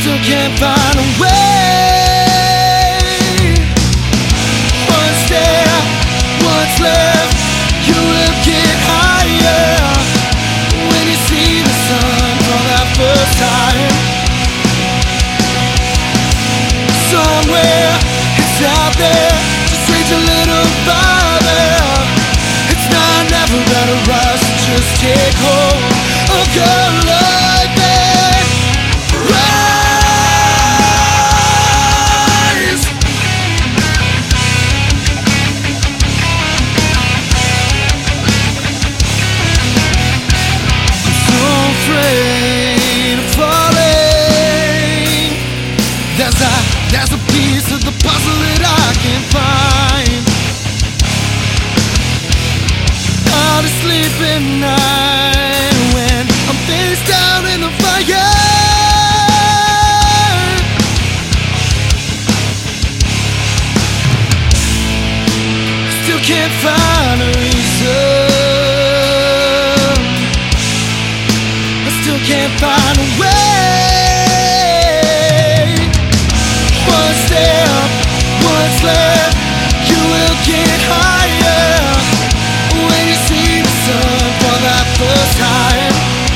still can't find a way. What's there, what's left, you will get higher when you see the sun for that first time. Somewhere it's out there, just reach a little farther. It's not never out of rush, just take hold of your life and rise. I'm so afraid of falling. There's a piece of the puzzle that I can't find. How to sleep at night when I'm face down in the fire. Still can't find a reason. I still can't find a way. What's there, what's left, you will get higher when you see the sun for that first time.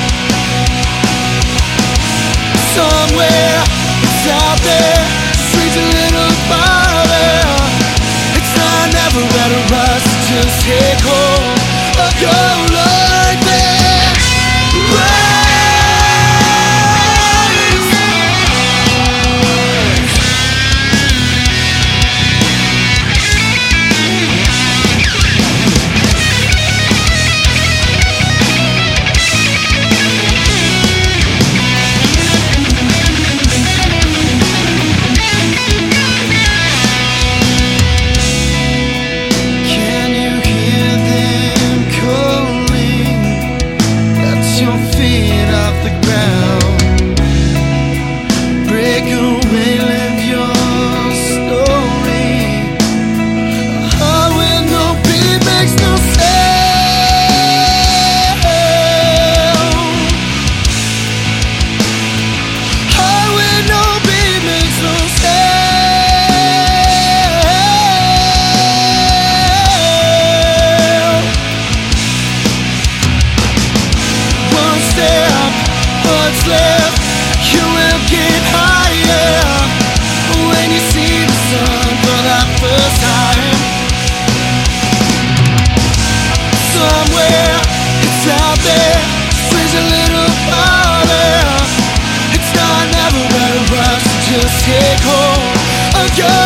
Somewhere it's out there, just reach a little farther. It's not never at a rush, just take hold of your life and rise. What's left, you will get higher when you see the sun for that first time. Somewhere it's out there, just reach a little farther. It's not never at a rush, just take hold of your